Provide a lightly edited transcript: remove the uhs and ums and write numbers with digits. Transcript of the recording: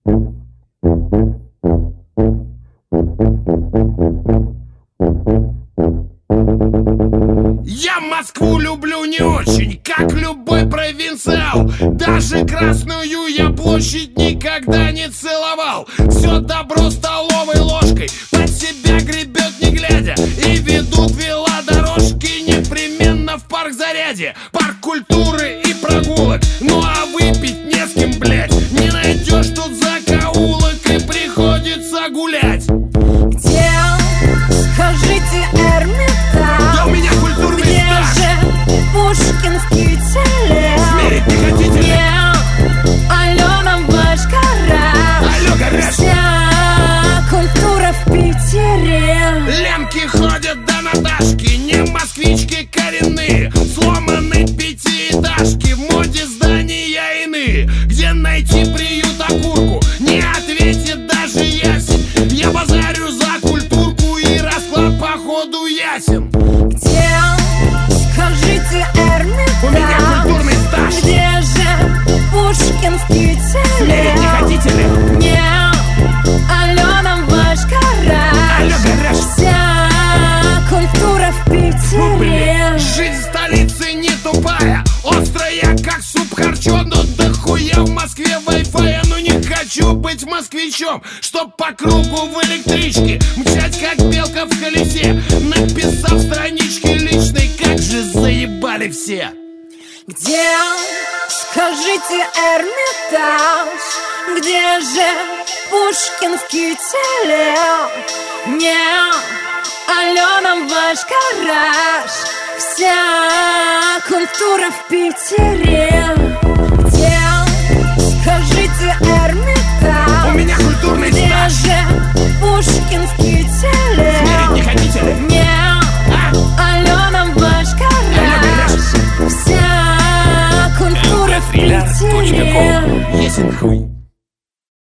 Я Москву люблю не очень, как любой провинциал. Даже Красную я площадь никогда не целовал. Все добро столовой ложкой под себя гребет не глядя. И ведут велодорожки непременно в парк Зарядье, парк культуры и прогулок. Ну а выпить не с кем, блять, не найдешь тут закоулок, и приходится гулять. Где, скажите, Эрмитаж? Да у меня культурный где стаж. Же пушкинский теле? Смерить не хотите ли? Алена ваш гараж. Алло, гараж. Вся культура в Питере. Лемки ходят до Наташки, не москвички коренные. Сломаны пятиэтажки, в моде здания иные. Где найти приют окурку, не ответит даже ясень. Я базарю за культурку, и расклад походу ясен. Где, скажите, Эрмитаж? У меня культурный стаж. Где же пушкинский теле? Смерить не хотите ли? Алена ваш гараж. Алло, гараж. Вся культура в Питере. Жизнь столицы не тупая, острая как суп харчо. Но дохуя в Москве вай-фая. Но не хочу быть москвичом, чтоб по кругу в электричке мчать как белка в колесе, написав странички личной. Как же заебали все. Где, скажите, Эрмитаж? Где же пушкинский теле? Алена ваш гараж. Вся культура в Питере. Где, скажите, Эрмитаж? У меня культурный где стаж. же пушкинский теле? Смерить не хотите ли? Алена ваш гараж. Вся культура в Питере. Ясен хуй.